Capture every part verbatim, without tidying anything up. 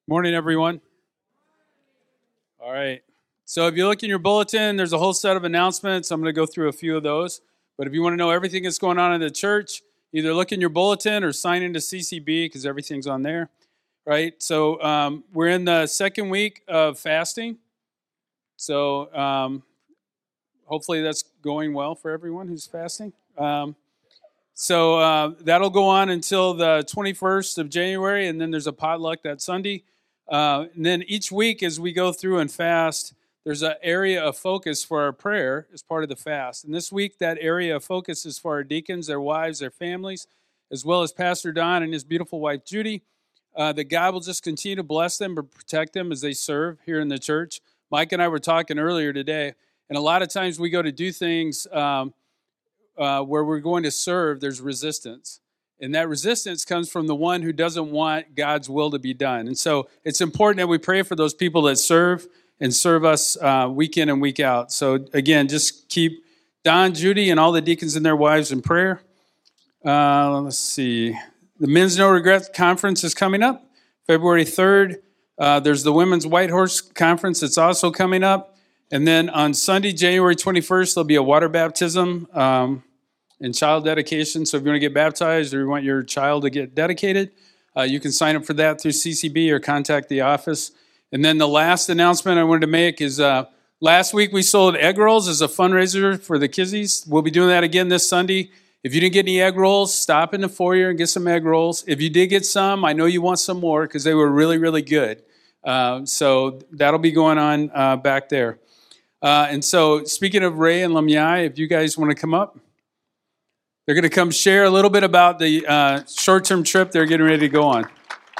Morning, everyone. All right. So if you look in your bulletin, there's a whole set of announcements. I'm going to go through a few of those. But if you want to know everything that's going on in the church, either look in your bulletin or sign into C C B because everything's on there, right? So um, we're in the second week of fasting. So um, hopefully that's going well for everyone who's fasting. Um, so uh, that'll go on until the twenty-first of January, and then there's a potluck that Sunday. Uh, and then each week as we go through and fast, there's an area of focus for our prayer as part of the fast. And this week, that area of focus is for our deacons, their wives, their families, as well as Pastor Don and his beautiful wife, Judy. Uh, that God will just continue to bless them and protect them as they serve here in the church. Mike and I were talking earlier today, and a lot of times we go to do things um, uh, where we're going to serve, there's resistance. And that resistance comes from the one who doesn't want God's will to be done. And so it's important that we pray for those people that serve and serve us uh, week in and week out. So again, just keep Don, Judy, and all the deacons and their wives in prayer. Uh, let's see. The Men's No Regrets Conference is coming up, February third. Uh, there's the Women's White Horse Conference that's also coming up. And then on Sunday, January twenty-first, there'll be a water baptism um, and child dedication. So if you want to get baptized or you want your child to get dedicated, uh, you can sign up for that through C C B or contact the office. And then the last announcement I wanted to make is uh, last week we sold egg rolls as a fundraiser for the kiddies. We'll be doing that again this Sunday. If you didn't get any egg rolls, stop in the foyer and get some egg rolls. If you did get some, I know you want some more because they were really, really good. Uh, so that'll be going on uh, back there. Uh, and so speaking of Ray and Lamyai, if you guys want to come up, they're going to come share a little bit about the uh, short-term trip they're getting ready to go on.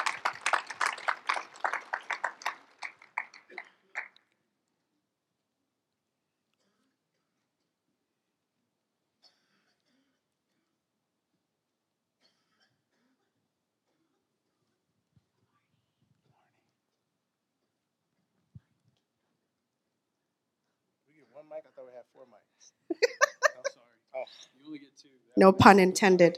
One mic? I thought we had four mics. Oh, sorry. Oh. You only get two. No pun intended.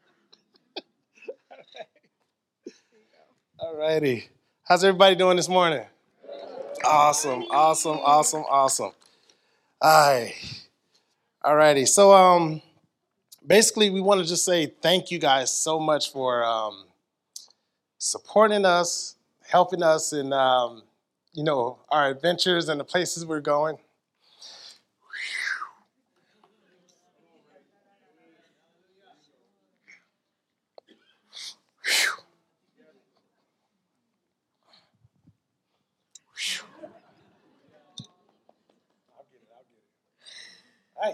All righty. How's everybody doing this morning? Awesome, awesome, awesome, awesome. All right. All righty. So um, basically, we want to just say thank you guys so much for um, supporting us, helping us in, um, you know, our adventures and the places we're going. Hey.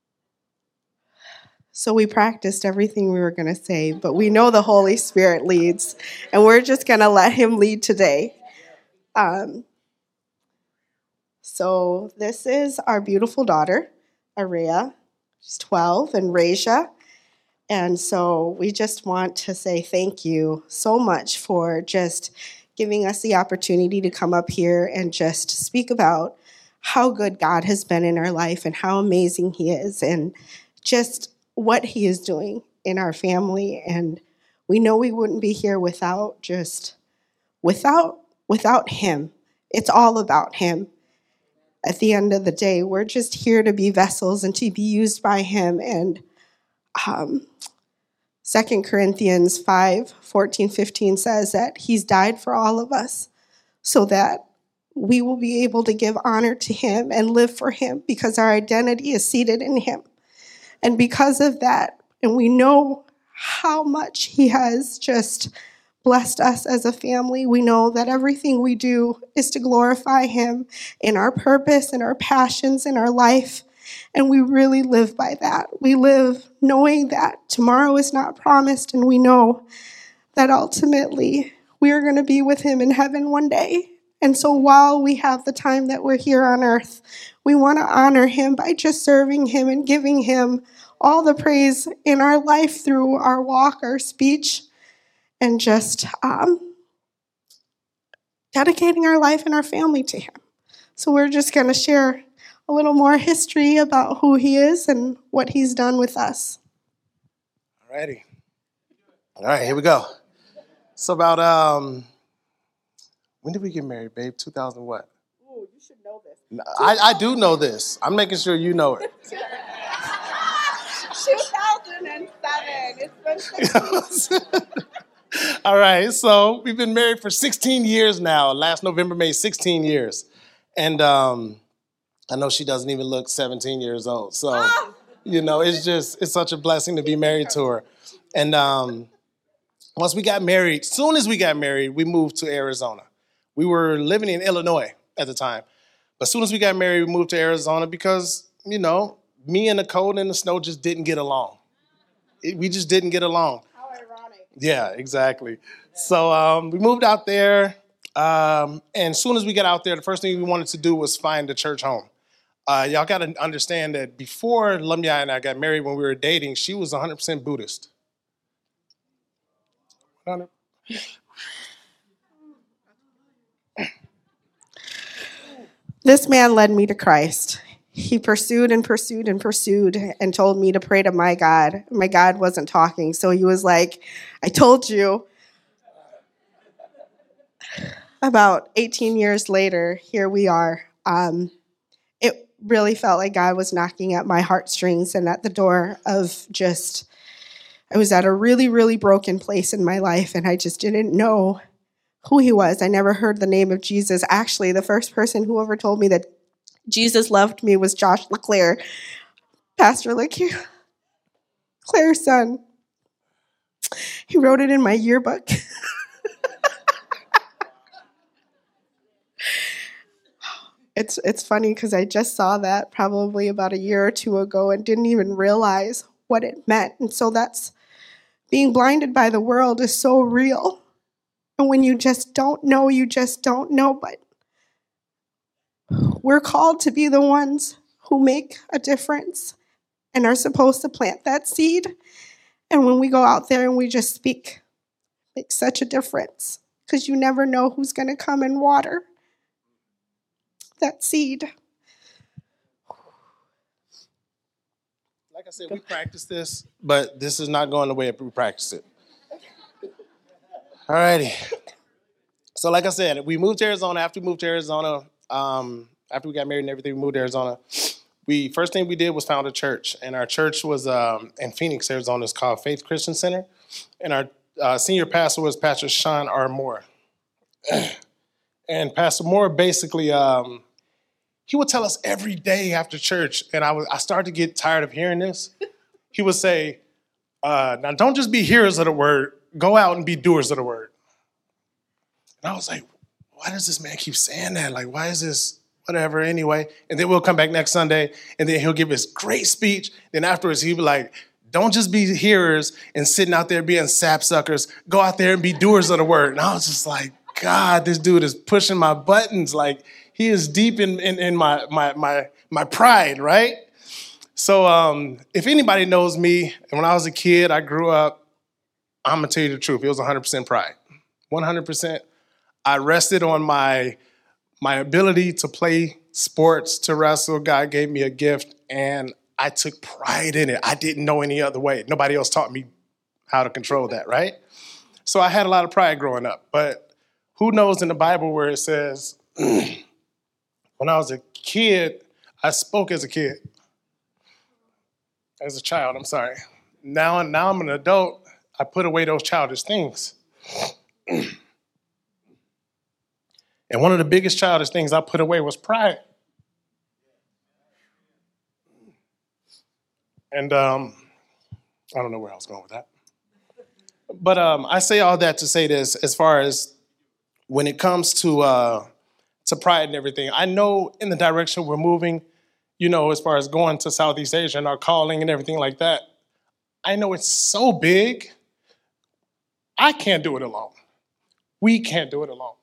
So we practiced everything we were going to say, but we know the Holy Spirit leads, and we're just going to let him lead today. Um, so this is our beautiful daughter, Araya. She's twelve, and Raja. And so we just want to say thank you so much for just giving us the opportunity to come up here and just speak about how good God has been in our life and how amazing he is and just what he is doing in our family. And we know we wouldn't be here without just, without, without him. It's all about him. At the end of the day, we're just here to be vessels and to be used by him. And um, Second Corinthians five, fourteen, fifteen says that he's died for all of us so that we will be able to give honor to him and live for him because our identity is seated in him. And because of that, and we know how much he has just blessed us as a family, we know that everything we do is to glorify him in our purpose, in our passions, in our life. And we really live by that. We live knowing that tomorrow is not promised, and we know that ultimately we are going to be with him in heaven one day. And so while we have the time that we're here on earth, we want to honor him by just serving him and giving him all the praise in our life through our walk, our speech, and just um, dedicating our life and our family to him. So we're just going to share a little more history about who he is and what he's done with us. All righty. All right, here we go. So about um, When did we get married, babe? two thousand what? Oh, you should know this. I, I do know this. I'm making sure you know it. two thousand seven. It's been sixteen. All right, so we've been married for sixteen years now. Last November made sixteen years. And um, I know she doesn't even look seventeen years old. So, ah! you know, it's just, it's such a blessing to be married to her. And um, once we got married, soon as we got married, we moved to Arizona. We were living in Illinois at the time. But as soon as we got married, we moved to Arizona because, you know, me and the cold and the snow just didn't get along. It, we just didn't get along. How ironic. Yeah, exactly. So um, we moved out there. Um, and as soon as we got out there, the first thing we wanted to do was find a church home. Uh, y'all got to understand that before Lumya and I got married, when we were dating, she was one hundred percent Buddhist. This man led me to Christ. He pursued and pursued and pursued and told me to pray to my God. My God wasn't talking, so he was like, I told you. About eighteen years later, here we are. Um, it really felt like God was knocking at my heartstrings and at the door of just, I was at a really, really broken place in my life, and I just didn't know who he was. I never heard the name of Jesus. Actually, the first person who ever told me that Jesus loved me was Josh LeClaire, Pastor LeClaire, Claire's son. He wrote it in my yearbook. It's it's funny because I just saw that probably about a year or two ago and didn't even realize what it meant. And so that's, being blinded by the world is so real. And when you just don't know, you just don't know. But we're called to be the ones who make a difference and are supposed to plant that seed. And when we go out there and we just speak, it makes such a difference because you never know who's going to come and water that seed. Like I said, we practice this, but this is not going the way we practice it. All righty. So like I said, we moved to Arizona. After we moved to Arizona, um, after we got married and everything, we moved to Arizona. We first thing we did was found a church, and our church was um, in Phoenix, Arizona. It's called Faith Christian Center, and our uh, senior pastor was Pastor Sean R. Moore. And Pastor Moore basically, um, he would tell us every day after church, and I was I started to get tired of hearing this. He would say, uh, now don't just be hearers of the word, go out and be doers of the word. And I was like, why does this man keep saying that? Like, why is this whatever anyway? And then we'll come back next Sunday, and then he'll give his great speech. Then afterwards, he'll be like, don't just be hearers and sitting out there being sapsuckers. Go out there and be doers of the word. And I was just like, God, this dude is pushing my buttons. Like, he is deep in, in, in my, my, my, my pride, right? So um, if anybody knows me, and when I was a kid, I grew up, I'm going to tell you the truth. It was one hundred percent pride. one hundred percent. I rested on my, my ability to play sports, to wrestle. God gave me a gift, and I took pride in it. I didn't know any other way. Nobody else taught me how to control that, right? So I had a lot of pride growing up. But who knows in the Bible where it says, when I was a kid, I spoke as a kid. As a child, I'm sorry. Now, now I'm an adult, I put away those childish things. And one of the biggest childish things I put away was pride. And um, I don't know where I was going with that. But um, I say all that to say this, as far as when it comes to uh, to pride and everything, I know in the direction we're moving, you know, as far as going to Southeast Asia and our calling and everything like that, I know it's so big, I can't do it alone. We can't do it alone.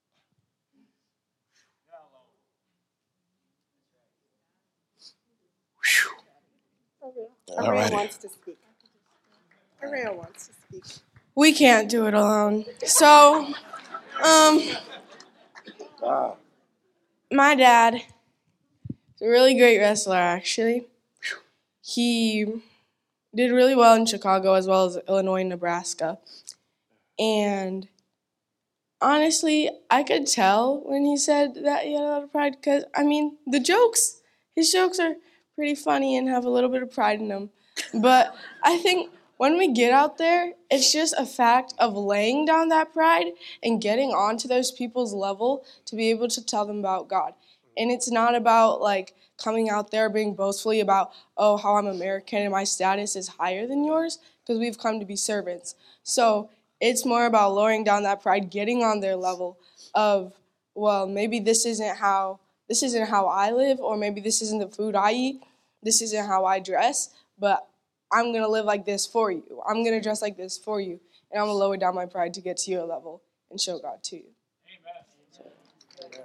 Araya wants to speak. Araya wants to speak. We can't do it alone. So, um, Wow. my dad is a really great wrestler, actually. He did really well in Chicago as well as Illinois and Nebraska. And honestly, I could tell when he said that he had a lot of pride because, I mean, the jokes, his jokes are pretty funny and have a little bit of pride in them. But I think when we get out there, it's just a fact of laying down that pride and getting onto those people's level to be able to tell them about God. And it's not about, like, coming out there being boastfully about, oh, how I'm American and my status is higher than yours, because we've come to be servants. So it's more about lowering down that pride, getting on their level of, well, maybe this isn't how this isn't how I live, or maybe this isn't the food I eat, this isn't how I dress, but I'm going to live like this for you. I'm going to dress like this for you, and I'm going to lower down my pride to get to your level and show God to you. Amen. Do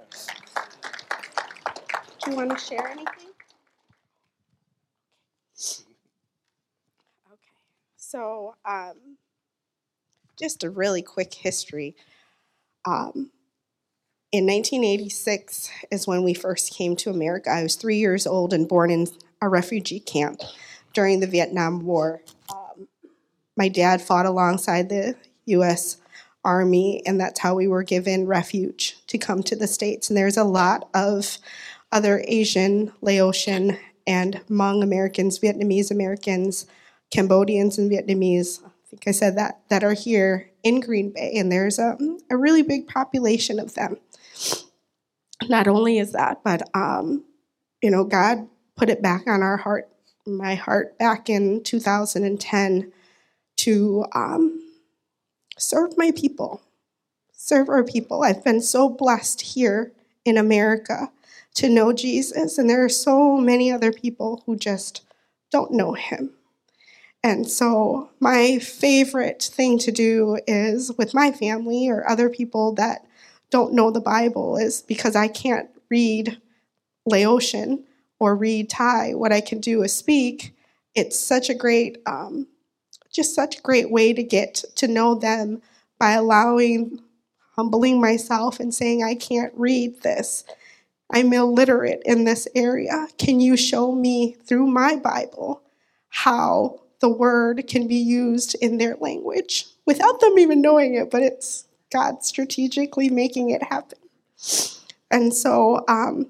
you want to share anything? Okay. So, um, just a really quick history. Um, in nineteen eighty-six is when we first came to America. I was three years old and born in a refugee camp during the Vietnam War. Um, my dad fought alongside the U S Army, and that's how we were given refuge to come to the States. And there's a lot of other Asian, Laotian, and Hmong Americans, Vietnamese Americans, Cambodians, and Vietnamese, I think I said that, that are here in Green Bay. And there's a, a really big population of them. Not only is that, but, um, you know, God put it back on our heart, my heart back in two thousand ten to um, serve my people, serve our people. I've been so blessed here in America to know Jesus, and there are so many other people who just don't know him. And so my favorite thing to do is with my family or other people that don't know the Bible is because I can't read Laotian or read Thai. What I can do is speak. It's such a great, um, just such a great way to get to know them by allowing, humbling myself and saying, I can't read this. I'm illiterate in this area. Can you show me through my Bible how the word can be used in their language without them even knowing it, but it's God strategically making it happen. And so um,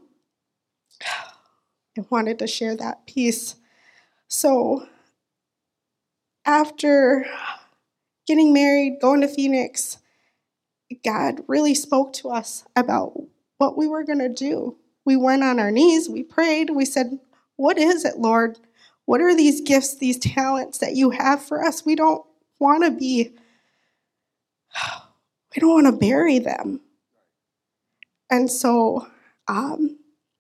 I wanted to share that piece. So after getting married, going to Phoenix, God really spoke to us about what we were going to do. We went on our knees, we prayed, we said, what is it, Lord? What are these gifts, these talents that you have for us? We don't want to be, we don't want to bury them. And so um,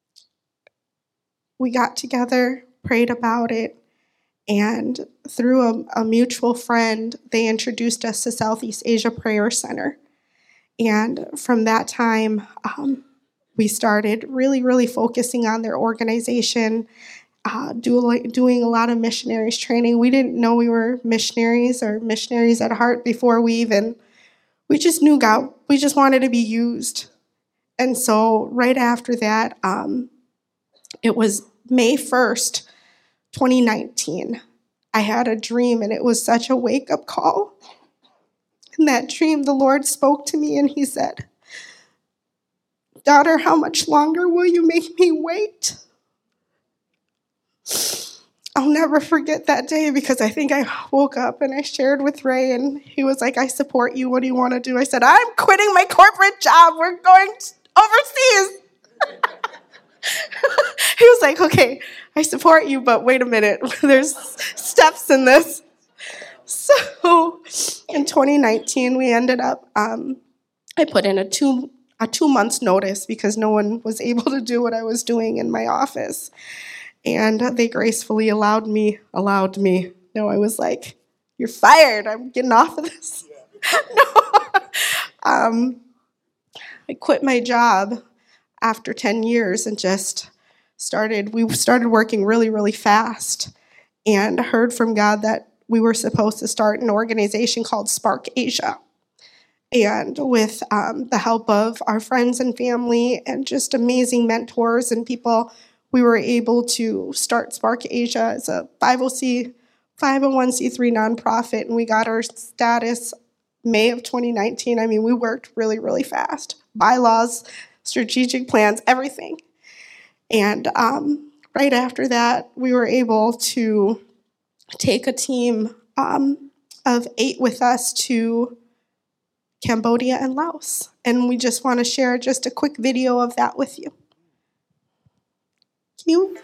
we got together, prayed about it, and through a, a mutual friend, they introduced us to Southeast Asia Prayer Center. And from that time, um, we started really, really focusing on their organization, uh, do, doing a lot of missionaries training. We didn't know we were missionaries or missionaries at heart before we even, we just knew God, we just wanted to be used. And so right after that, um, it was May first, twenty nineteen. I had a dream, and it was such a wake-up call. In that dream, the Lord spoke to me, and he said, daughter, how much longer will you make me wait? I'll never forget that day because I think I woke up and I shared with Ray, and he was like, I support you. What do you want to do? I said, I'm quitting my corporate job. We're going overseas. He was like, okay, I support you, but wait a minute. There's steps in this. So in twenty nineteen, we ended up, um, I put in a two a two months notice because no one was able to do what I was doing in my office. And they gracefully allowed me, allowed me. No, I was like, you're fired. I'm getting off of this. No. um, I quit my job after ten years and just started, we started working really, really fast and heard from God that we were supposed to start an organization called Spark Asia. And with um, the help of our friends and family and just amazing mentors and people, we were able to start Spark Asia as a five oh one c three nonprofit, and we got our status May of twenty nineteen. I mean, we worked really, really fast. Bylaws, strategic plans, everything. And um, right after that, we were able to take a team um, of eight with us to Cambodia and Laos. And we just want to share just a quick video of that with you. Cute.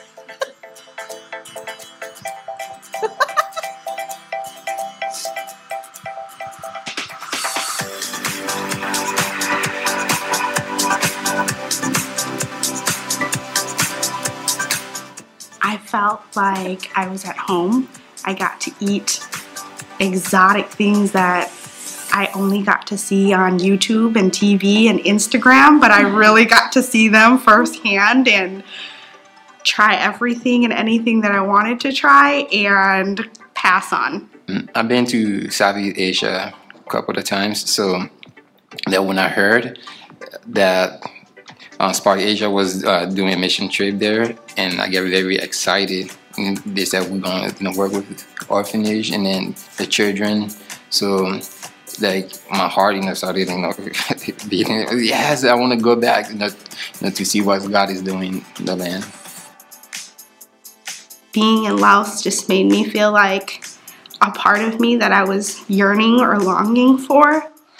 I felt like I was at home. I got to eat exotic things that I only got to see on YouTube and T V and Instagram, but I really got to see them firsthand and try everything and anything that I wanted to try and pass on. I've been to Southeast Asia a couple of times, so that when I heard that uh, Spark Asia was uh, doing a mission trip there, and I get very excited. And they said we're gonna you know, work with orphanage and then the children. So like my heart, you know, started you know beating. Yes, I want to go back, you know, you know, to see what God is doing in the land. Being in Laos just made me feel like a part of me that I was yearning or longing for.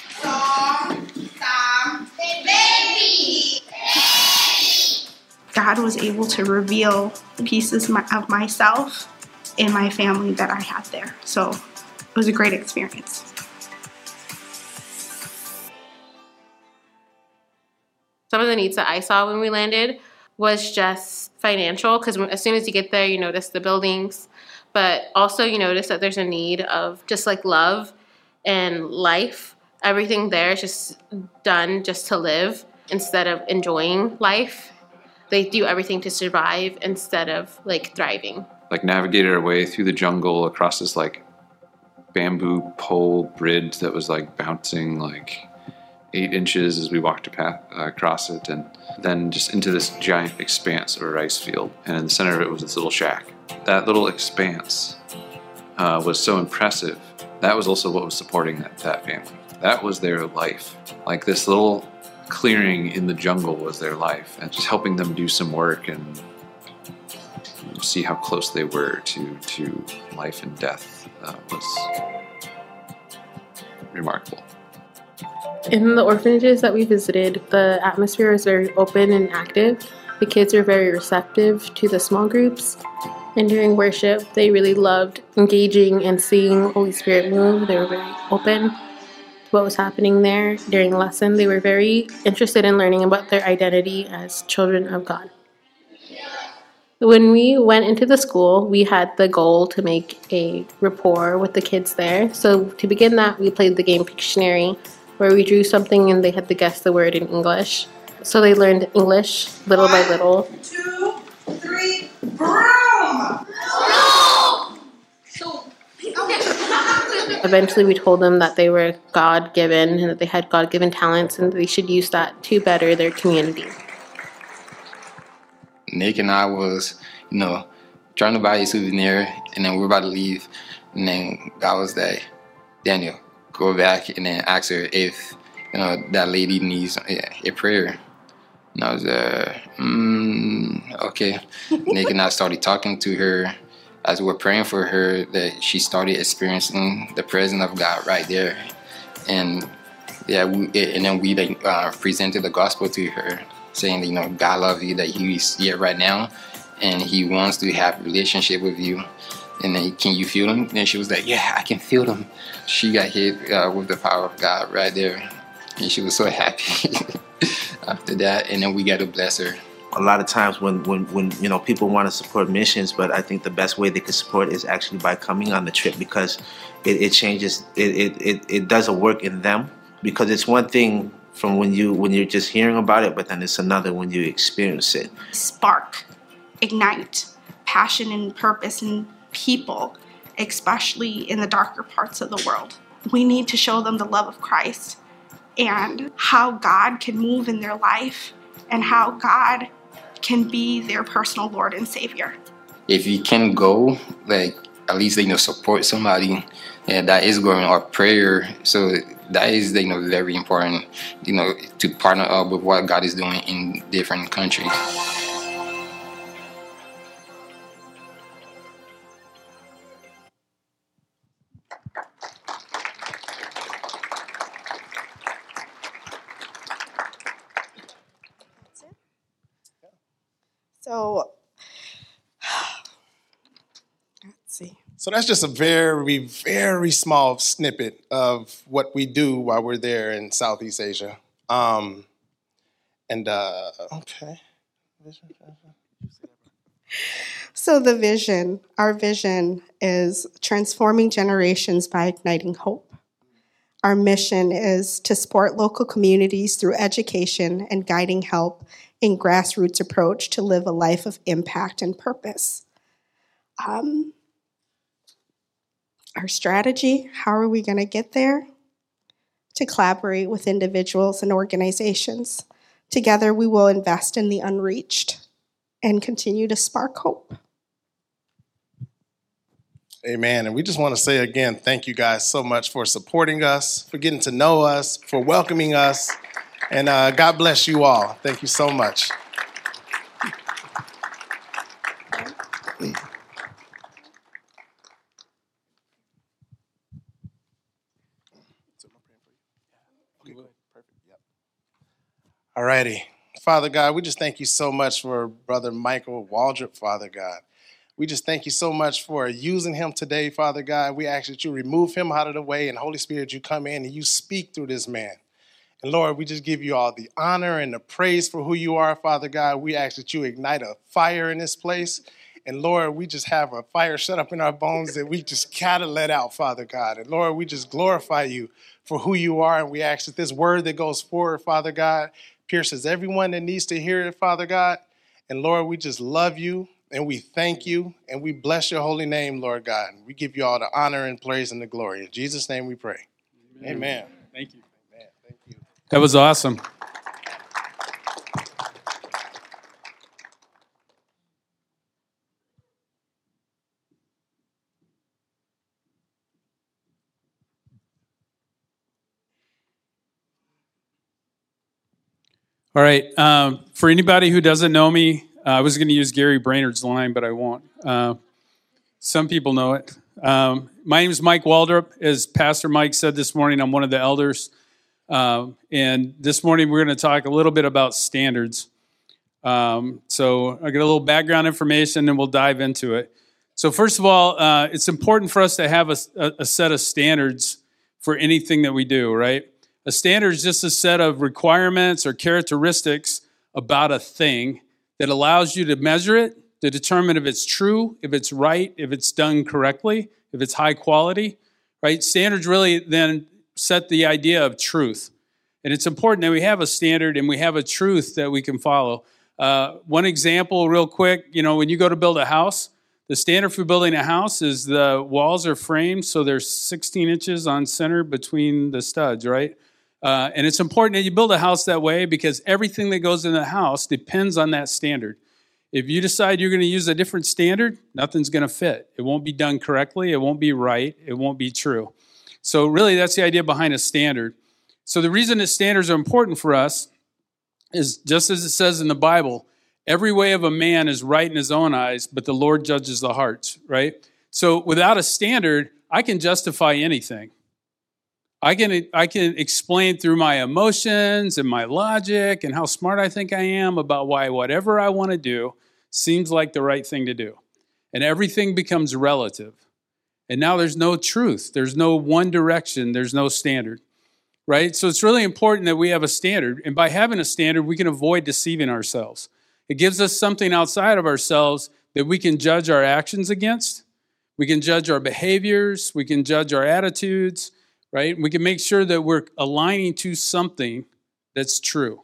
God was able to reveal pieces of myself and my family that I had there. So it was a great experience. Some of the needs that I saw when we landed was just financial, because as soon as you get there, you notice the buildings, but also you notice that there's a need of just like love and life. Everything there is just done just to live instead of enjoying life. They do everything to survive instead of like thriving. Like navigated our way through the jungle across this like bamboo pole bridge that was like bouncing like eight inches as we walked a path, uh, across it, and then just into this giant expanse of a rice field. And in the center of it was this little shack. That little expanse uh, was so impressive. That was also what was supporting that, that family. That was their life. Like this little clearing in the jungle was their life, and just helping them do some work and see how close they were to, to life and death uh, was remarkable. In the orphanages that we visited, the atmosphere was very open and active. The kids were very receptive to the small groups. And during worship, they really loved engaging and seeing Holy Spirit move. They were very open to what was happening there. During lesson, they were very interested in learning about their identity as children of God. When we went into the school, we had the goal to make a rapport with the kids there. So to begin that, we played the game Pictionary, where we drew something and they had to guess the word in English. So they learned English little by little. One, two, three, broom! No! So, okay. Eventually we told them that they were God-given and that they had God-given talents and they should use that to better their community. Nick and I was, you know, trying to buy a souvenir, and then we were about to leave, and then God was like, Daniel, go back and then ask her if, you know, that lady needs a, a prayer. And I was there, uh, mm, okay. Nick and I started talking to her as we were praying for her, that she started experiencing the presence of God right there. And yeah, we, and then we like, uh, presented the gospel to her, saying that, you know, God loves you, that He's here right now, and He wants to have a relationship with you. And then, can you feel them? And she was like, yeah, I can feel them. She got hit uh, with the power of God right there. And she was so happy after that. And then we got to bless her. A lot of times when, when, when you know, people want to support missions, but I think the best way they can support is actually by coming on the trip, because it, it changes, it, it, it, it does a work in them. Because it's one thing from when, you, when you're just hearing about it, but then it's another when you experience it. Spark, ignite, passion and purpose and people, especially in the darker parts of the world. We need to show them the love of Christ and how God can move in their life and how God can be their personal Lord and Savior. If you can go, like, at least, you know, support somebody yeah, that is going, or prayer. So that is, you know, very important, you know, to partner up with what God is doing in different countries. So, let's see. So that's just a very, very small snippet of what we do while we're there in Southeast Asia. Um, and, uh, okay. So the vision, our vision is transforming generations by igniting hope. Our mission is to support local communities through education and guiding help in grassroots approach to live a life of impact and purpose. Um, our strategy, how are we going to get there? To collaborate with individuals and organizations. Together, we will invest in the unreached and continue to spark hope. Amen. And we just want to say again, thank you guys so much for supporting us, for getting to know us, for welcoming us. And uh, God bless you all. Thank you so much. All righty. Father God, we just thank you so much for Brother Michael Waldrop, Father God. We just thank you so much for using him today, Father God. We ask that you remove him out of the way, and Holy Spirit, you come in and you speak through this man. And Lord, we just give you all the honor and the praise for who you are, Father God. We ask that you ignite a fire in this place. And Lord, we just have a fire shut up in our bones that we just gotta let out, Father God. And Lord, we just glorify you for who you are. And we ask that this word that goes forward, Father God, pierces everyone that needs to hear it, Father God. And Lord, we just love you and we thank you and we bless your holy name, Lord God. And we give you all the honor and praise and the glory. In Jesus' name we pray. Amen. Amen. Thank you. Amen. Thank you. That was awesome. All right. Um, for anybody who doesn't know me, uh, I was going to use Gary Brainerd's line, but I won't. Uh, some people know it. Um, my name is Mike Waldrop. As Pastor Mike said this morning, I'm one of the elders. Uh, and this morning we're going to talk a little bit about standards. Um, so I get a little background information and we'll dive into it. So first of all, uh, it's important for us to have a, a, a set of standards for anything that we do, right? A standard is just a set of requirements or characteristics about a thing that allows you to measure it, to determine if it's true, if it's right, if it's done correctly, if it's high quality, right? Standards really then set the idea of truth. And it's important that we have a standard and we have a truth that we can follow. Uh, one example real quick, you know, when you go to build a house, the standard for building a house is the walls are framed so there's sixteen inches on center between the studs, right? Uh, and it's important that you build a house that way because everything that goes in the house depends on that standard. If you decide you're going to use a different standard, nothing's going to fit. It won't be done correctly. It won't be right. It won't be true. So really, that's the idea behind a standard. So the reason that standards are important for us is just as it says in the Bible, every way of a man is right in his own eyes, but the Lord judges the hearts, right? So without a standard, I can justify anything. I can I can explain through my emotions and my logic and how smart I think I am about why whatever I want to do seems like the right thing to do. And everything becomes relative. And now there's no truth. There's no one direction. There's no standard, right? So it's really important that we have a standard. And by having a standard, we can avoid deceiving ourselves. It gives us something outside of ourselves that we can judge our actions against. We can judge our behaviors. We can judge our attitudes. Right? We can make sure that we're aligning to something that's true.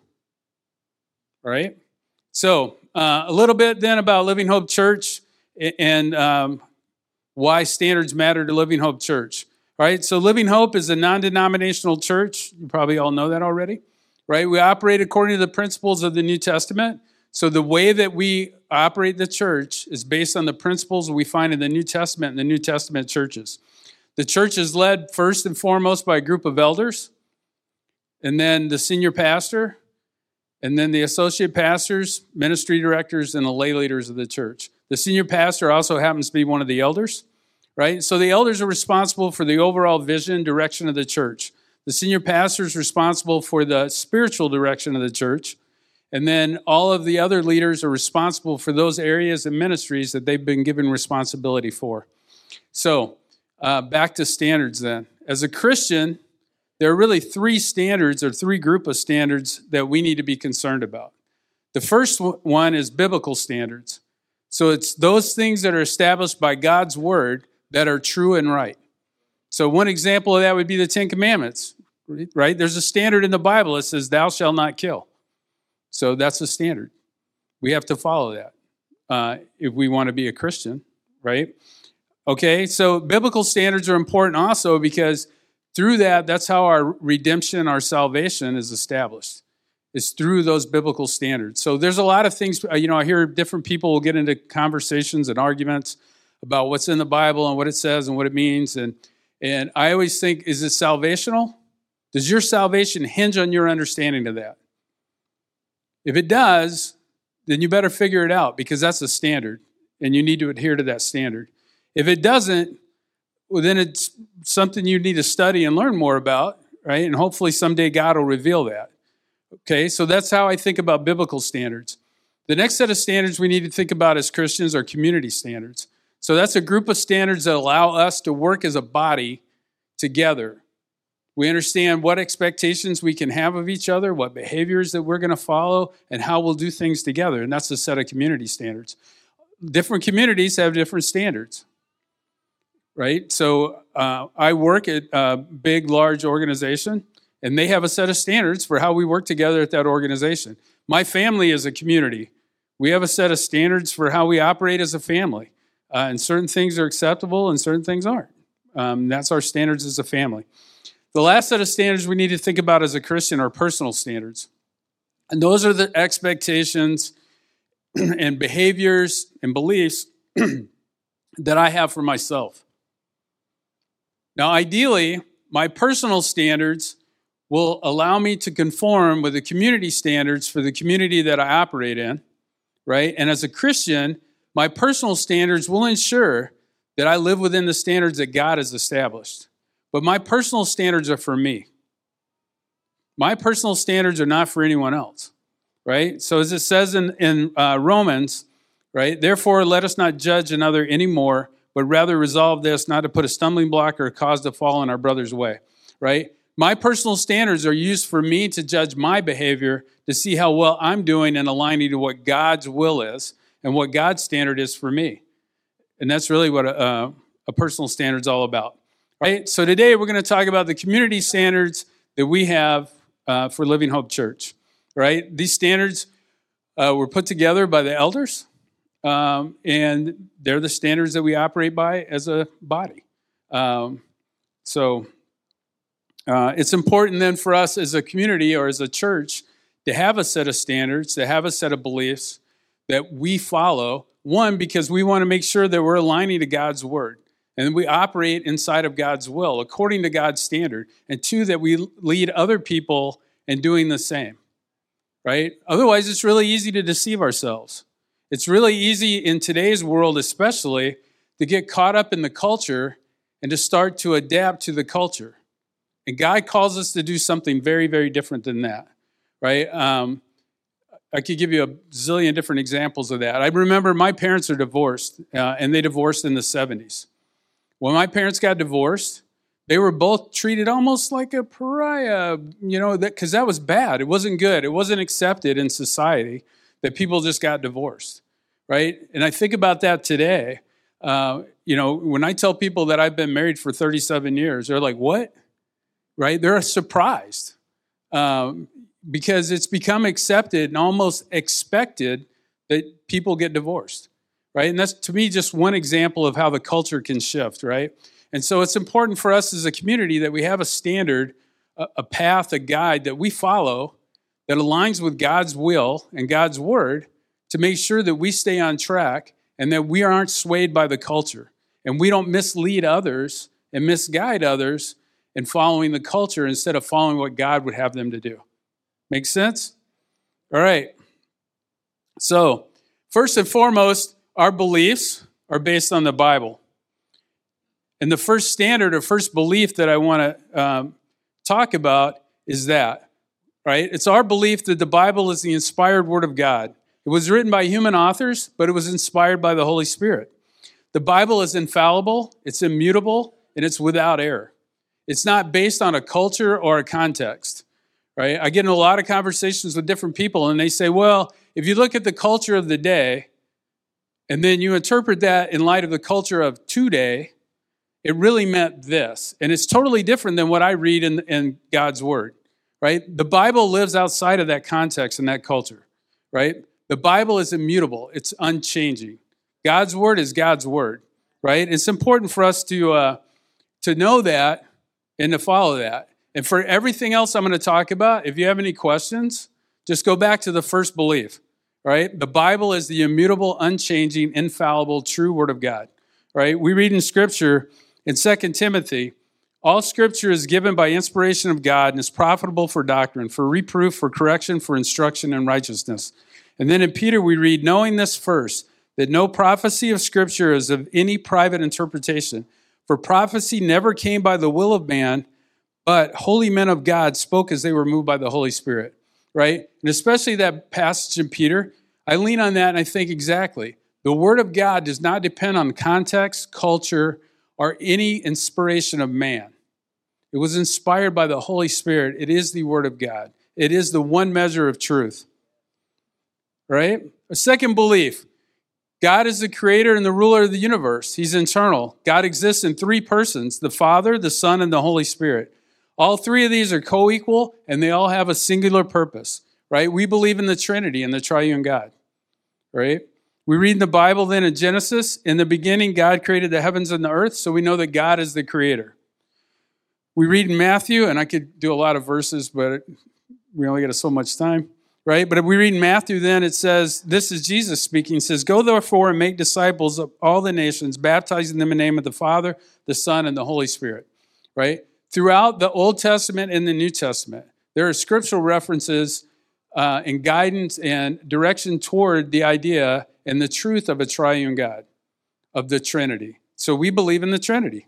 All right? So, uh, a little bit then about Living Hope Church and um, why standards matter to Living Hope Church. All right? So, Living Hope is a non-denominational church. You probably all know that already. Right? We operate according to the principles of the New Testament. So the way that we operate the church is based on the principles we find in the New Testament and the New Testament churches. The church is led first and foremost by a group of elders, and then the senior pastor, and then the associate pastors, ministry directors, and the lay leaders of the church. The senior pastor also happens to be one of the elders, right? So the elders are responsible for the overall vision, direction of the church. The senior pastor is responsible for the spiritual direction of the church. And then all of the other leaders are responsible for those areas and ministries that they've been given responsibility for. So uh, back to standards then. As a Christian, there are really three standards or three group of standards that we need to be concerned about. The first one is biblical standards. So it's those things that are established by God's word that are true and right. So one example of that would be the Ten Commandments, right? There's a standard in the Bible that says, thou shalt not kill. So that's a standard. We have to follow that uh, if we want to be a Christian, right? Okay, so biblical standards are important also because through that, that's how our redemption, our salvation is established. It's through those biblical standards. So there's a lot of things, you know, I hear different people will get into conversations and arguments about what's in the Bible and what it says and what it means. And, and I always think, is it salvational? Does your salvation hinge on your understanding of that? If it does, then you better figure it out because that's a standard and you need to adhere to that standard. If it doesn't, well, then it's something you need to study and learn more about, right? And hopefully someday God will reveal that. Okay, so that's how I think about biblical standards. The next set of standards we need to think about as Christians are community standards. So that's a group of standards that allow us to work as a body together. We understand what expectations we can have of each other, what behaviors that we're going to follow, and how we'll do things together. And that's a set of community standards. Different communities have different standards, right? So uh, I work at a big, large organization, and they have a set of standards for how we work together at that organization. My family is a community. We have a set of standards for how we operate as a family. Uh, and certain things are acceptable and certain things aren't. Um, that's our standards as a family. The last set of standards we need to think about as a Christian are personal standards. And those are the expectations and behaviors and beliefs that I have for myself. Now, ideally, my personal standards will allow me to conform with the community standards for the community that I operate in, right? And as a Christian, my personal standards will ensure that I live within the standards that God has established. But my personal standards are for me. My personal standards are not for anyone else, right? So as it says in, in uh, Romans, right? Therefore, let us not judge another anymore, but rather resolve this, not to put a stumbling block or a cause to fall in our brother's way, right? My personal standards are used for me to judge my behavior, to see how well I'm doing and aligning to what God's will is and what God's standard is for me. And that's really what a, a personal standard is all about. Right? So today we're going to talk about the community standards that we have uh, for Living Hope Church. Right? These standards uh, were put together by the elders, um, and they're the standards that we operate by as a body. Um, so uh, it's important then for us as a community or as a church to have a set of standards, to have a set of beliefs that we follow. One, because we want to make sure that we're aligning to God's word. And we operate inside of God's will, according to God's standard. And two, that we lead other people in doing the same, right? Otherwise, it's really easy to deceive ourselves. It's really easy in today's world, especially, to get caught up in the culture and to start to adapt to the culture. And God calls us to do something very, very different than that, right? Um, I could give you a zillion different examples of that. I remember my parents are divorced, uh, and they divorced in the seventies. When my parents got divorced, they were both treated almost like a pariah, you know, that because that was bad. It wasn't good. It wasn't accepted in society that people just got divorced, right? And I think about that today. Uh, you know, when I tell people that I've been married for thirty-seven years, they're like, what? Right? They're surprised um, because it's become accepted and almost expected that people get divorced. Right? And that's, to me, just one example of how the culture can shift, right? And so it's important for us as a community that we have a standard, a, a path, a guide that we follow that aligns with God's will and God's word to make sure that we stay on track and that we aren't swayed by the culture and we don't mislead others and misguide others in following the culture instead of following what God would have them to do. Make sense? All right. So, first and foremost, our beliefs are based on the Bible. And the first standard or first belief that I want to um, talk about is that, right? It's our belief that the Bible is the inspired Word of God. It was written by human authors, but it was inspired by the Holy Spirit. The Bible is infallible, it's immutable, and it's without error. It's not based on a culture or a context, right? I get in a lot of conversations with different people, and they say, well, if you look at the culture of the day, and then you interpret that in light of the culture of today, it really meant this. And it's totally different than what I read in, in God's Word, right? The Bible lives outside of that context and that culture, right? The Bible is immutable. It's unchanging. God's Word is God's Word, right? It's important for us to, uh, to know that and to follow that. And for everything else I'm going to talk about, if you have any questions, just go back to the first belief, right? The Bible is the immutable, unchanging, infallible, true Word of God, right? We read in Scripture in Second Timothy, all Scripture is given by inspiration of God and is profitable for doctrine, for reproof, for correction, for instruction in righteousness. And then in Peter we read, knowing this first, that no prophecy of Scripture is of any private interpretation. For prophecy never came by the will of man, but holy men of God spoke as they were moved by the Holy Spirit, right? And especially that passage in Peter, I lean on that and I think exactly. The Word of God does not depend on context, culture, or any inspiration of man. It was inspired by the Holy Spirit. It is the Word of God. It is the one measure of truth, right? A second belief, God is the creator and the ruler of the universe. He's eternal. God exists in three persons, the Father, the Son, and the Holy Spirit. All three of these are co-equal, and they all have a singular purpose, right? We believe in the Trinity and the triune God, right? We read in the Bible then in Genesis, in the beginning, God created the heavens and the earth, so we know that God is the creator. We read in Matthew, and I could do a lot of verses, but we only got so much time, right? But if we read in Matthew then, it says, this is Jesus speaking, it says, go therefore and make disciples of all the nations, baptizing them in the name of the Father, the Son, and the Holy Spirit, right? Throughout the Old Testament and the New Testament, there are scriptural references uh, and guidance and direction toward the idea and the truth of a triune God, of the Trinity. So we believe in the Trinity.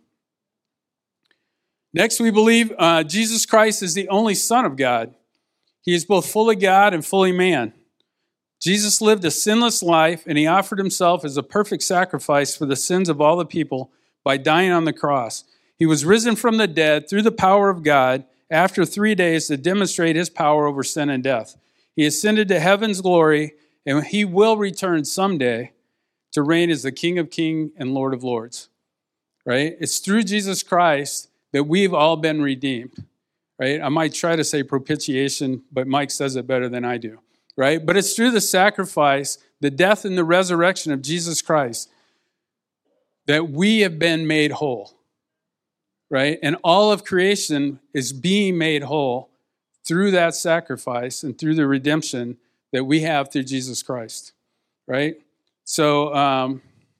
Next, we believe uh, Jesus Christ is the only Son of God. He is both fully God and fully man. Jesus lived a sinless life, and he offered himself as a perfect sacrifice for the sins of all the people by dying on the cross. He was risen from the dead through the power of God after three days to demonstrate his power over sin and death. He ascended to heaven's glory, and he will return someday to reign as the King of Kings and Lord of Lords, right? It's through Jesus Christ that we've all been redeemed, right? I might try to say propitiation, but Mike says it better than I do, right? But it's through the sacrifice, the death and the resurrection of Jesus Christ that we have been made whole, right? And all of creation is being made whole through that sacrifice and through the redemption that we have through Jesus Christ, right? So um,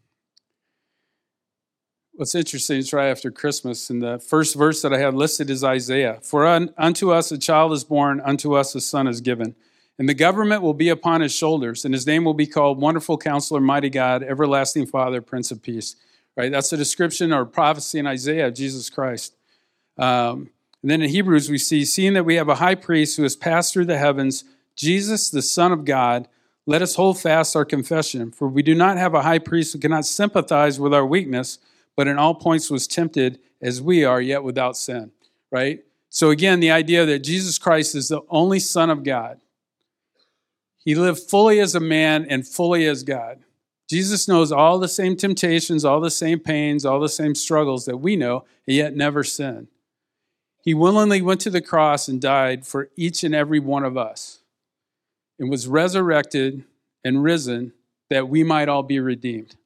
what's interesting is right after Christmas, and the first verse that I have listed is Isaiah. For un- unto us a child is born, unto us a son is given. And the government will be upon his shoulders, and his name will be called Wonderful Counselor, Mighty God, Everlasting Father, Prince of Peace. Right? That's a description or prophecy in Isaiah of Jesus Christ. Um, and then in Hebrews we see, seeing that we have a high priest who has passed through the heavens, Jesus, the Son of God, let us hold fast our confession. For we do not have a high priest who cannot sympathize with our weakness, but in all points was tempted as we are, yet without sin. Right? So again, the idea that Jesus Christ is the only Son of God. He lived fully as a man and fully as God. Jesus knows all the same temptations, all the same pains, all the same struggles that we know, and yet never sinned. He willingly went to the cross and died for each and every one of us, and was resurrected and risen that we might all be redeemed.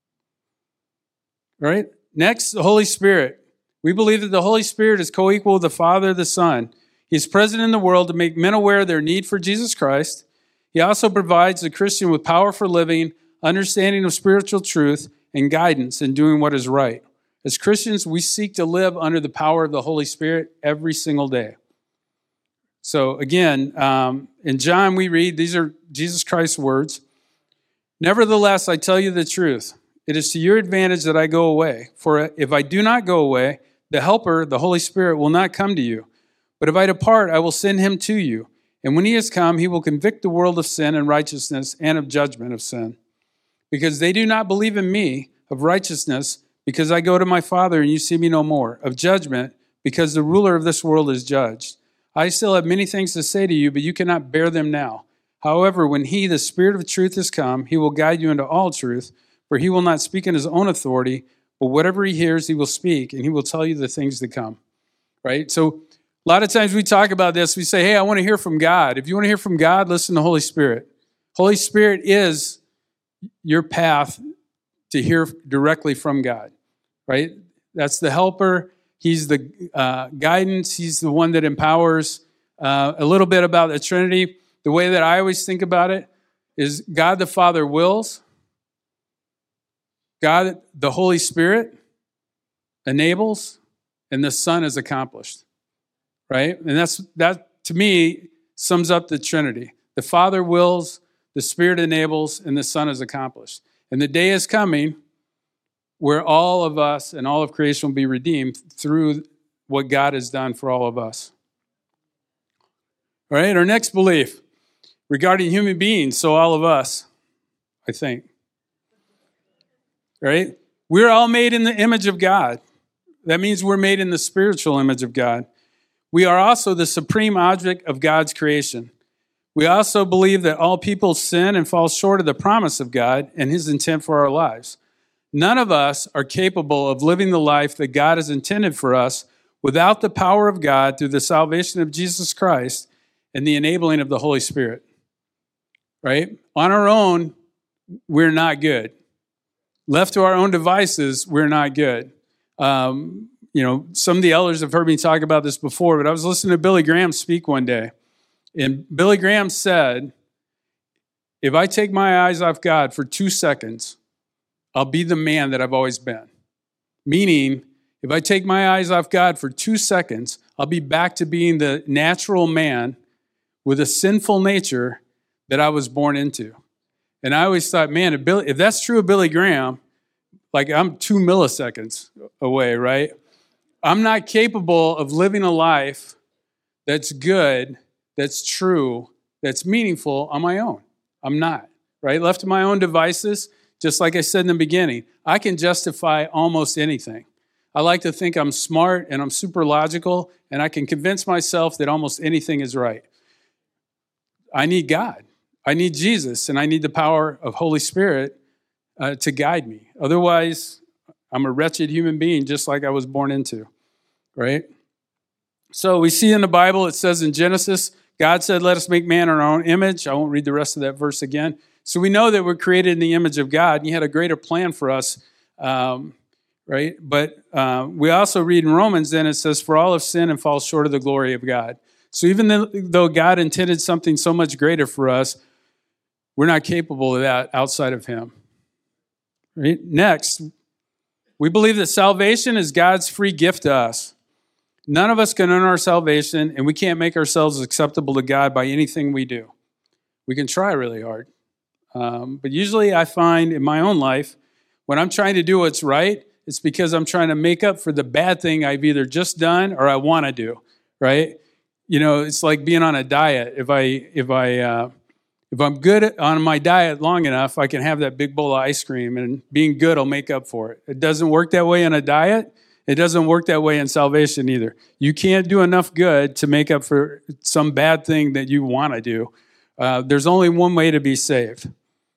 All right? Next, the Holy Spirit. We believe that the Holy Spirit is co-equal with the Father, the Son. He is present in the world to make men aware of their need for Jesus Christ. He also provides the Christian with power for living, understanding of spiritual truth, and guidance in doing what is right. As Christians, we seek to live under the power of the Holy Spirit every single day. So again, um, in John we read, these are Jesus Christ's words. Nevertheless, I tell you the truth. It is to your advantage that I go away. For if I do not go away, the Helper, the Holy Spirit, will not come to you. But if I depart, I will send him to you. And when he has come, he will convict the world of sin and righteousness and of judgment of sin. Because they do not believe in me, of righteousness, because I go to my Father and you see me no more, of judgment, because the ruler of this world is judged. I still have many things to say to you, but you cannot bear them now. However, when he, the Spirit of truth, has come, he will guide you into all truth, for he will not speak in his own authority, but whatever he hears, he will speak, and he will tell you the things to come. Right? So a lot of times we talk about this. We say, hey, I want to hear from God. If you want to hear from God, listen to the Holy Spirit. Holy Spirit is your path to hear directly from God. Right? That's the helper. He's the uh, guidance. He's the one that empowers. Uh, a little bit about the Trinity. The way that I always think about it is God the Father wills. God the Holy Spirit enables. And the Son is accomplished. Right? And that's that to me sums up the Trinity. The Father wills, the Spirit enables, and the Son is accomplished. And the day is coming where all of us and all of creation will be redeemed through what God has done for all of us. All right, our next belief regarding human beings, so all of us, I think. All right? We're all made in the image of God. That means we're made in the spiritual image of God. We are also the supreme object of God's creation. We also believe that all people sin and fall short of the promise of God and his intent for our lives. None of us are capable of living the life that God has intended for us without the power of God through the salvation of Jesus Christ and the enabling of the Holy Spirit. Right? On our own, we're not good. Left to our own devices, we're not good. Um, you know, some of the elders have heard me talk about this before, but I was listening to Billy Graham speak one day. And Billy Graham said, if I take my eyes off God for two seconds, I'll be the man that I've always been. Meaning, if I take my eyes off God for two seconds, I'll be back to being the natural man with a sinful nature that I was born into. And I always thought, man, if, Billy, if that's true of Billy Graham, like I'm two milliseconds away, right? I'm not capable of living a life that's good, that's true, that's meaningful on my own. I'm not, right? Left to my own devices, just like I said in the beginning, I can justify almost anything. I like to think I'm smart and I'm super logical, and I can convince myself that almost anything is right. I need God. I need Jesus, and I need the power of Holy Spirit uh, to guide me. Otherwise, I'm a wretched human being just like I was born into, right? So we see in the Bible, it says in Genesis, God said, let us make man in our own image. I won't read the rest of that verse again. So we know that we're created in the image of God, and he had a greater plan for us, um, right? But uh, we also read in Romans, then it says, for all have sinned and fall short of the glory of God. So even though God intended something so much greater for us, we're not capable of that outside of him. Right? Next, we believe that salvation is God's free gift to us. None of us can earn our salvation, and we can't make ourselves acceptable to God by anything we do. We can try really hard. Um, but usually I find in my own life, when I'm trying to do what's right, it's because I'm trying to make up for the bad thing I've either just done or I want to do, right? You know, it's like being on a diet. If I, if I, uh, if I'm good on my diet long enough, I can have that big bowl of ice cream, and being good will make up for it. It doesn't work that way in a diet. It doesn't work that way in salvation either. You can't do enough good to make up for some bad thing that you want to do. Uh, there's only one way to be saved.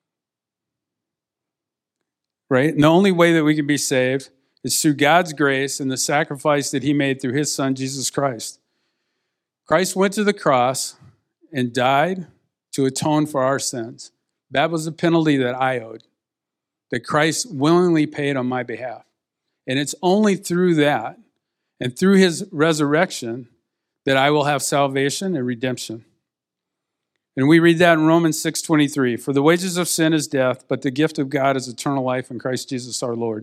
Right? And the only way that we can be saved is through God's grace and the sacrifice that he made through his son, Jesus Christ. Christ went to the cross and died to atone for our sins. That was the penalty that I owed, that Christ willingly paid on my behalf. And it's only through that and through his resurrection that I will have salvation and redemption. And we read that in Romans six twenty-three. For the wages of sin is death, but the gift of God is eternal life in Christ Jesus our Lord.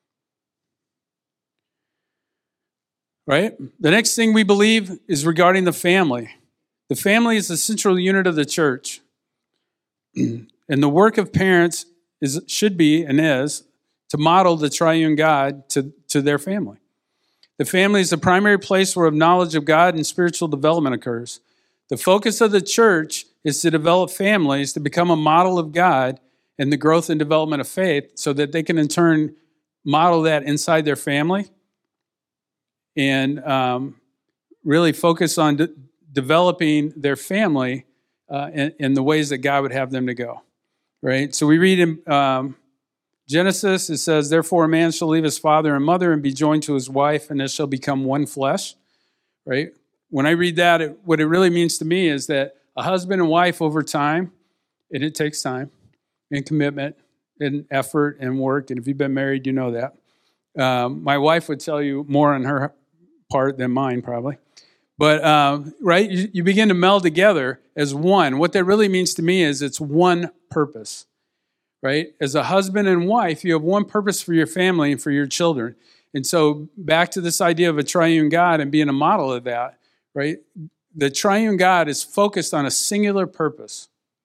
Right? The next thing we believe is regarding the family. The family is the central unit of the church. And the work of parents is should be and is to model the triune God to, to their family. The family is the primary place where knowledge of God and spiritual development occurs. The focus of the church is to develop families to become a model of God and the growth and development of faith so that they can in turn model that inside their family and um, really focus on de- developing their family uh, in, in the ways that God would have them to go, right? So we read in um, Genesis, it says, therefore a man shall leave his father and mother and be joined to his wife, and they shall become one flesh, right? When I read that, it, what it really means to me is that a husband and wife over time, and it takes time, and commitment, and effort, and work, and if you've been married, you know that. Um, my wife would tell you more on her part than mine, probably. But, um, right, you, you begin to meld together as one. What that really means to me is it's one purpose, right? As a husband and wife, you have one purpose for your family and for your children. And so back to this idea of a triune God and being a model of that, right? The triune God is focused on a singular purpose.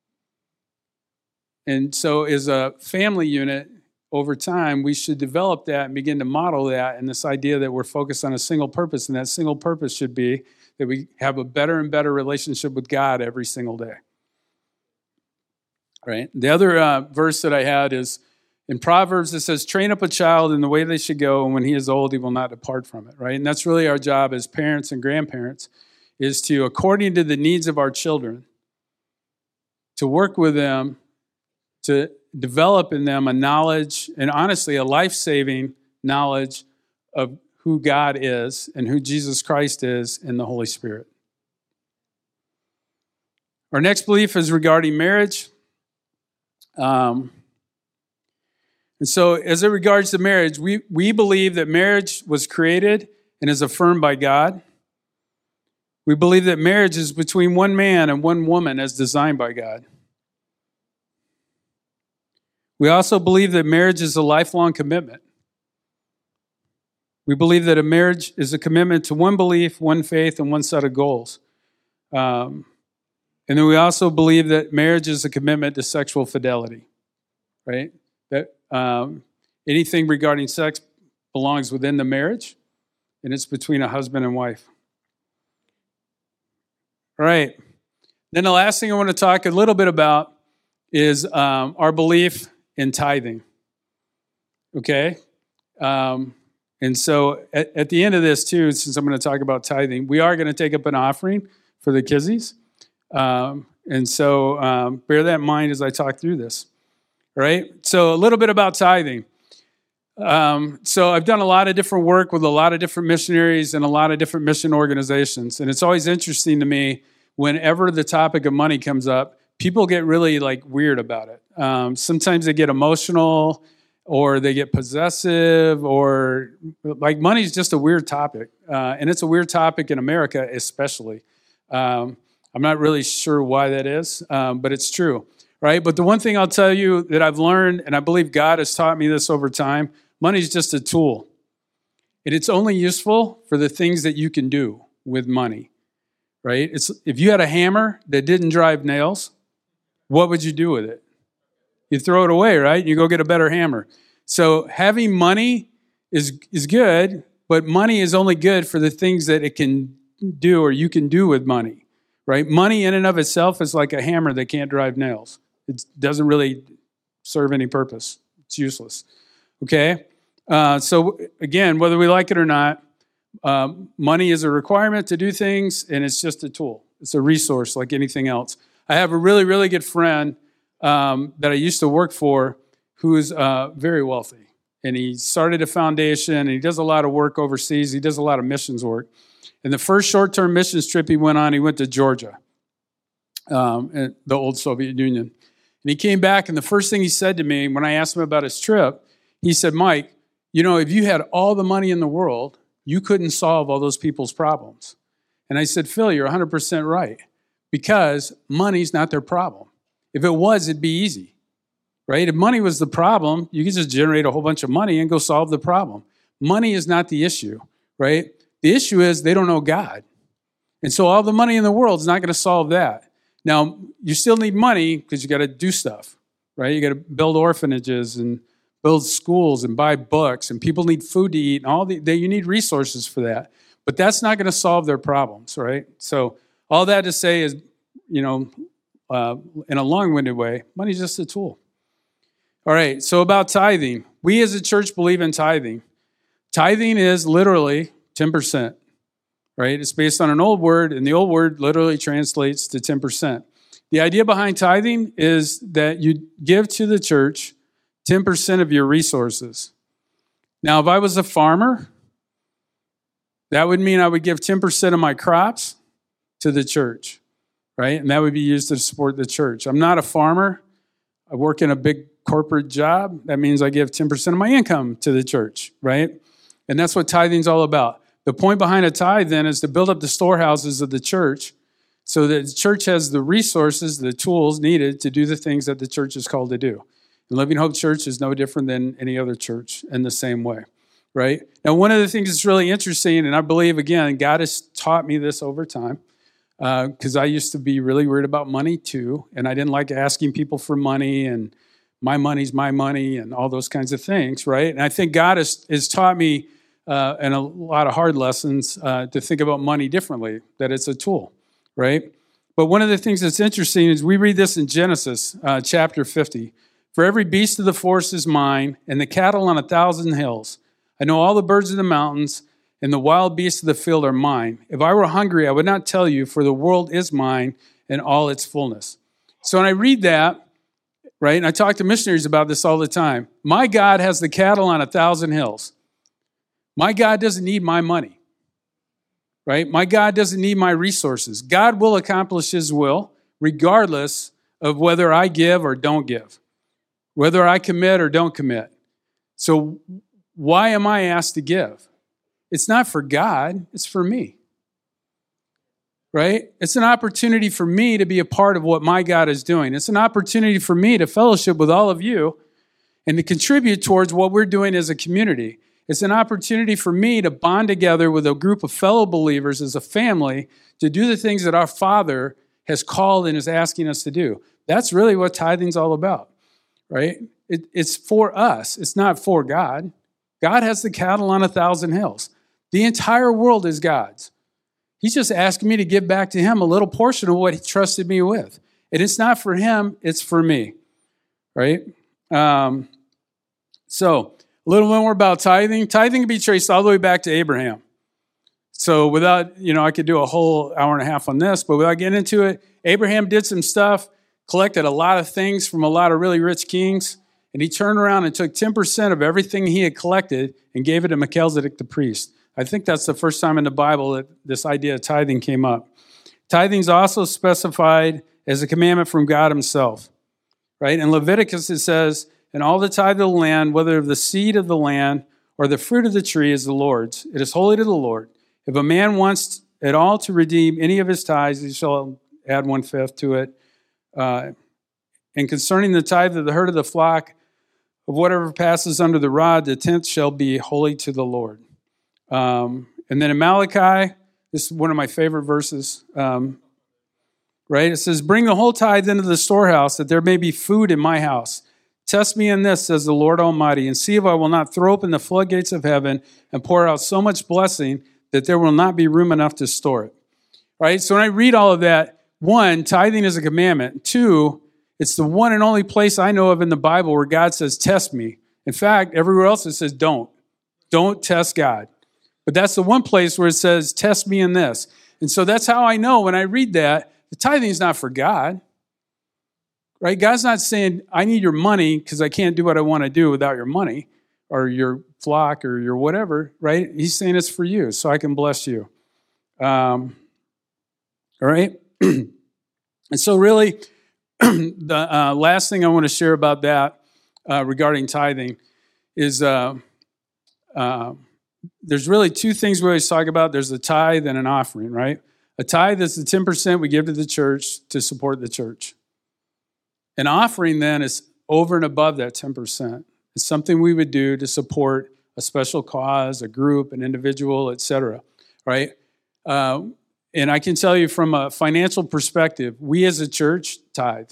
And so as a family unit, over time, we should develop that and begin to model that and this idea that we're focused on a single purpose. And that single purpose should be that we have a better and better relationship with God every single day. Right? The other uh, verse that I had is in Proverbs, it says, train up a child in the way they should go, and when he is old, he will not depart from it. Right? And that's really our job as parents and grandparents, is to, according to the needs of our children, to work with them, to develop in them a knowledge, and honestly, a life-saving knowledge of who God is and who Jesus Christ is in the Holy Spirit. Our next belief is regarding marriage. Um, and so as it regards to marriage, we, we believe that marriage was created and is affirmed by God. We believe that marriage is between one man and one woman as designed by God. We also believe that marriage is a lifelong commitment. We believe that a marriage is a commitment to one belief, one faith, and one set of goals. Um, and then we also believe that marriage is a commitment to sexual fidelity, right? That um, anything regarding sex belongs within the marriage, and it's between a husband and wife. All right. Then the last thing I want to talk a little bit about is um, our belief in tithing. Okay? Um, and so at, at the end of this, too, since I'm going to talk about tithing, we are going to take up an offering for the Kizzies. Um, and so um, bear that in mind as I talk through this. All right? So a little bit about tithing. Um, so I've done a lot of different work with a lot of different missionaries and a lot of different mission organizations. And it's always interesting to me whenever the topic of money comes up, people get really like weird about it. Um, sometimes they get emotional or they get possessive or like money is just a weird topic. Uh, and it's a weird topic in America, especially. Um, I'm not really sure why that is, um, but it's true, right? But the one thing I'll tell you that I've learned, and I believe God has taught me this over time, money is just a tool. And it's only useful for the things that you can do with money, right? It's if you had a hammer that didn't drive nails, what would you do with it? You throw it away, right? You go get a better hammer. So having money is is good, but money is only good for the things that it can do or you can do with money, right? Money in and of itself is like a hammer that can't drive nails. It doesn't really serve any purpose. It's useless, okay? Uh, so again, whether we like it or not, um, money is a requirement to do things, and it's just a tool. It's a resource like anything else. I have a really, really good friend um, that I used to work for who's uh, very wealthy. And he started a foundation, and he does a lot of work overseas. He does a lot of missions work. And the first short-term missions trip he went on, he went to Georgia, um, in the old Soviet Union. And he came back, and the first thing he said to me when I asked him about his trip, he said, Mike, you know, if you had all the money in the world, you couldn't solve all those people's problems. And I said, Phil, you're one hundred percent right. because money's not their problem. If it was, it'd be easy, right? If money was the problem, you could just generate a whole bunch of money and go solve the problem. Money is not the issue, right? The issue is they don't know God. And so all the money in the world is not going to solve that. Now, you still need money because you got to do stuff, right? You got to build orphanages and build schools and buy books, and people need food to eat, and all the, they, you need resources for that. But that's not going to solve their problems, right? So all that to say is, you know, uh, in a long-winded way, money's just a tool. All right, so about tithing. We as a church believe in tithing. Tithing is literally ten percent, right? It's based on an old word, and the old word literally translates to ten percent. The idea behind tithing is that you give to the church ten percent of your resources. Now, if I was a farmer, that would mean I would give ten percent of my crops to the church, right? And that would be used to support the church. I'm not a farmer. I work in a big corporate job. That means I give ten percent of my income to the church, right? And that's what tithing's all about. The point behind a tithe, then, is to build up the storehouses of the church so that the church has the resources, the tools needed to do the things that the church is called to do. And Living Hope Church is no different than any other church in the same way, right? Now, one of the things that's really interesting, and I believe, again, God has taught me this over time, because uh, I used to be really worried about money too, and I didn't like asking people for money, and my money's my money, and all those kinds of things, right? And I think God has, has taught me uh, in a lot of hard lessons uh, to think about money differently, that it's a tool, right? But one of the things that's interesting is we read this in Genesis uh, chapter fifty. For every beast of the forest is mine, and the cattle on a thousand hills. I know all the birds of the mountains, and the wild beasts of the field are mine. If I were hungry, I would not tell you, for the world is mine and all its fullness. So when I read that, right, and I talk to missionaries about this all the time, my God has the cattle on a thousand hills. My God doesn't need my money, right? My God doesn't need my resources. God will accomplish his will regardless of whether I give or don't give, whether I commit or don't commit. So why am I asked to give? It's not for God, it's for me, right? It's an opportunity for me to be a part of what my God is doing. It's an opportunity for me to fellowship with all of you and to contribute towards what we're doing as a community. It's an opportunity for me to bond together with a group of fellow believers as a family to do the things that our Father has called and is asking us to do. That's really what tithing's all about, right? It, it's for us. It's not for God. God has the cattle on a thousand hills. The entire world is God's. He's just asking me to give back to him a little portion of what he trusted me with. And it's not for him, it's for me, right? Um, so, a little more about tithing. Tithing can be traced all the way back to Abraham. So without, you know, I could do a whole hour and a half on this, but without getting into it, Abraham did some stuff, collected a lot of things from a lot of really rich kings, and he turned around and took ten percent of everything he had collected and gave it to Melchizedek the priest. I think that's the first time in the Bible that this idea of tithing came up. Tithing is also specified as a commandment from God himself, right? In Leviticus it says, and all the tithe of the land, whether of the seed of the land or the fruit of the tree, is the Lord's. It is holy to the Lord. If a man wants at all to redeem any of his tithes, he shall add one-fifth to it. Uh, and concerning the tithe of the herd of the flock, of whatever passes under the rod, the tenth shall be holy to the Lord. Um, and then in Malachi, this is one of my favorite verses, um, right? It says, bring the whole tithe into the storehouse, that there may be food in my house. Test me in this, says the Lord Almighty, and see if I will not throw open the floodgates of heaven and pour out so much blessing that there will not be room enough to store it. Right? So when I read all of that, one, tithing is a commandment. Two, it's the one and only place I know of in the Bible where God says, test me. In fact, everywhere else it says, don't. Don't test God. But that's the one place where it says, test me in this. And so that's how I know when I read that, the tithing is not for God. Right? God's not saying, I need your money because I can't do what I want to do without your money or your flock or your whatever, right? He's saying it's for you so I can bless you. Um, all right? And so really, the uh, last thing I want to share about that uh, regarding tithing is uh, uh, there's really two things we always talk about. There's a tithe and an offering, right? A tithe is the ten percent we give to the church to support the church. An offering then is over and above that ten percent. It's something we would do to support a special cause, a group, an individual, et cetera, right? Uh, and I can tell you from a financial perspective, we as a church tithe.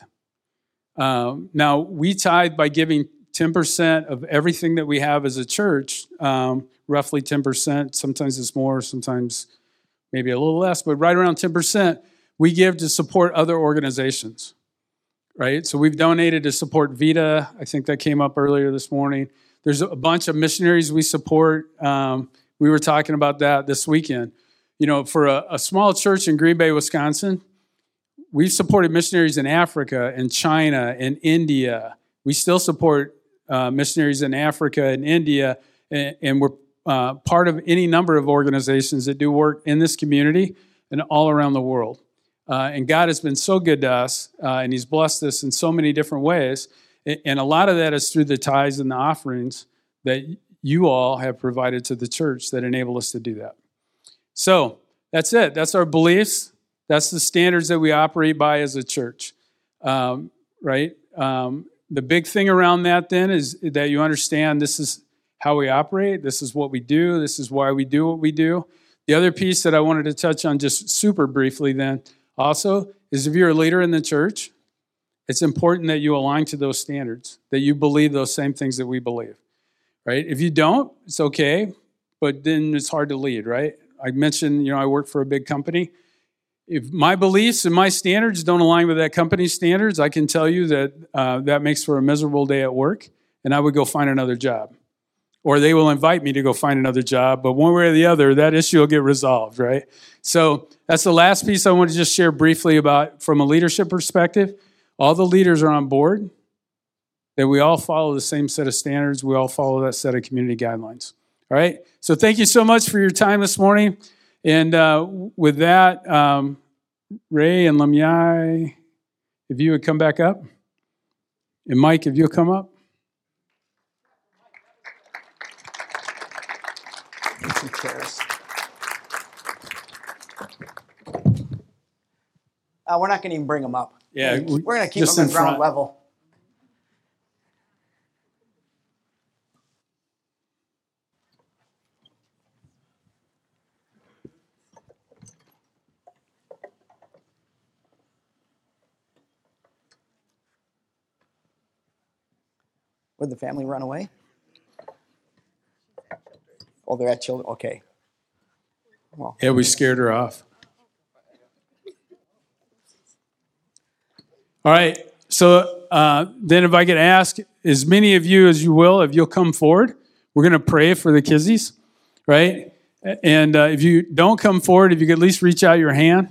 Um, now, we tithe by giving ten percent of everything that we have as a church, um, roughly ten percent. Sometimes it's more, sometimes maybe a little less, but right around ten percent we give to support other organizations, right? So we've donated to support Vita. I think that came up earlier this morning. There's a bunch of missionaries we support. Um, we were talking about that this weekend. You know, for a, a small church in Green Bay, Wisconsin, we've supported missionaries in Africa and China and India. We still support uh, missionaries in Africa and India, and, and we're uh, part of any number of organizations that do work in this community and all around the world. Uh, and God has been so good to us, uh, and he's blessed us in so many different ways. And a lot of that is through the tithes and the offerings that you all have provided to the church that enable us to do that. So that's it. That's our beliefs. That's the standards that we operate by as a church, um, right? Um, the big thing around that then is that you understand this is how we operate. This is what we do. This is why we do what we do. The other piece that I wanted to touch on just super briefly then also is if you're a leader in the church, it's important that you align to those standards, that you believe those same things that we believe, right? If you don't, it's okay, but then it's hard to lead, right? I mentioned, you know, I work for a big company. If my beliefs and my standards don't align with that company's standards, I can tell you that uh, that makes for a miserable day at work, and I would go find another job. Or they will invite me to go find another job, but one way or the other, that issue will get resolved, right? So that's the last piece I want to just share briefly about from a leadership perspective. All the leaders are on board, that we all follow the same set of standards. We all follow that set of community guidelines. All right? So thank you so much for your time this morning. And uh, with that, um, Ray and Lamyai, if you would come back up. And Mike, if you'll come up. Some chairs. Uh, we're not going to even bring them up. Yeah, we're going to keep them at ground level. Would the family run away? Oh, they're at children. Okay. Well. Yeah, we scared her off. All right, so uh, then if I could ask as many of you as you will, if you'll come forward, we're going to pray for the kizzies, right? And uh, if you don't come forward, if you could at least reach out your hand.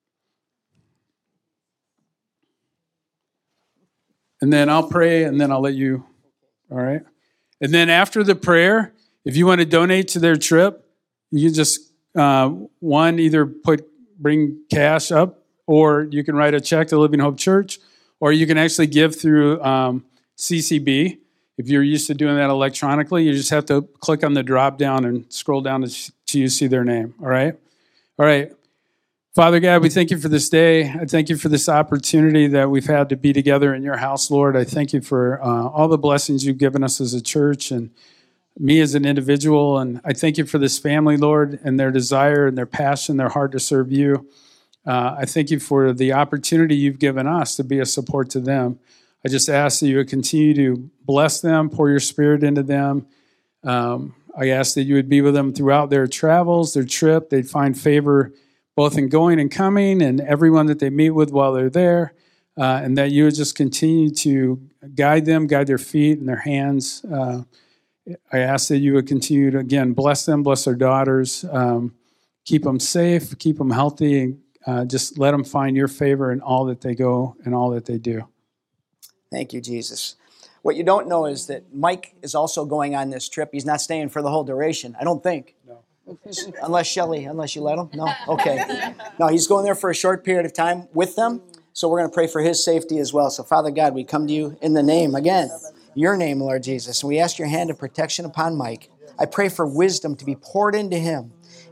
And then I'll pray, and then I'll let you, all right? And then after the prayer, if you want to donate to their trip, you can just, uh, one, either put bring cash up, or you can write a check to Living Hope Church, or you can actually give through um, C C B. If you're used to doing that electronically, you just have to click on the drop down and scroll down to you see their name, all right? All right. Father God, we thank you for this day. I thank you for this opportunity that we've had to be together in your house, Lord. I thank you for uh, all the blessings you've given us as a church and me as an individual. And I thank you for this family, Lord, and their desire and their passion, their heart to serve you. Uh, I thank you for the opportunity you've given us to be a support to them. I just ask that you would continue to bless them, pour your spirit into them. Um, I ask that you would be with them throughout their travels, their trip. They'd find favor both in going and coming and everyone that they meet with while they're there, uh, and that you would just continue to guide them, guide their feet and their hands. Uh, I ask that you would continue to, again, bless them, bless their daughters, um, keep them safe, keep them healthy, and uh, just let them find your favor in all that they go and all that they do. Thank you, Jesus. What you don't know is that Mike is also going on this trip. He's not staying for the whole duration, I don't think. No. Unless Shelly, unless you let him? No? Okay. No, he's going there for a short period of time with them, so we're going to pray for his safety as well. So, Father God, we come to you in the name, again, your name, Lord Jesus, and we ask your hand of protection upon Mike. I pray for wisdom to be poured into him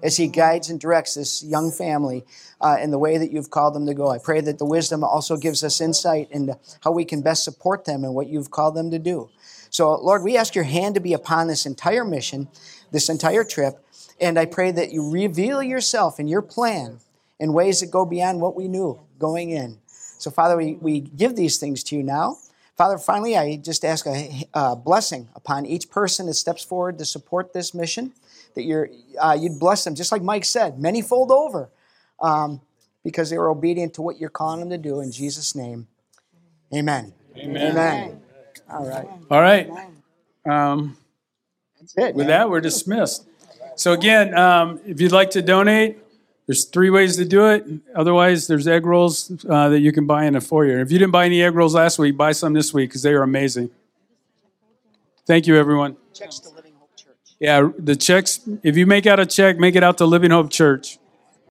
as he guides and directs this young family uh, in the way that you've called them to go. I pray that the wisdom also gives us insight into how we can best support them and what you've called them to do. So, Lord, we ask your hand to be upon this entire mission, this entire trip, and I pray that you reveal yourself and your plan in ways that go beyond what we knew going in. So, Father, we, we give these things to you now. Father, finally, I just ask a, a blessing upon each person that steps forward to support this mission, that you're, uh, you'd bless them, just like Mike said, many-fold over, um, because they were obedient to what you're calling them to do. In Jesus' name, amen. Amen. Amen. All right. All right. Um, That's it. with man. that, we're dismissed. So again, um, if you'd like to donate, there's three ways to do it. Otherwise, there's egg rolls uh, that you can buy in the foyer. If you didn't buy any egg rolls last week, buy some this week because they are amazing. Thank you, everyone. Checks to Living Hope Church. Yeah, the checks, if you make out a check, make it out to Living Hope Church.